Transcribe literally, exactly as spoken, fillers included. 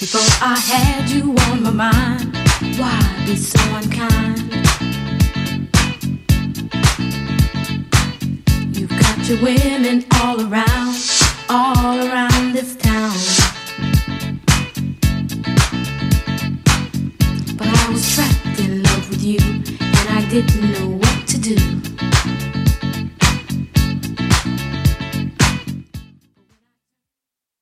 Before I had you on my mind, why be so unkind? You've got your women all around, all around this town. But I was trapped in love with you, and I didn't know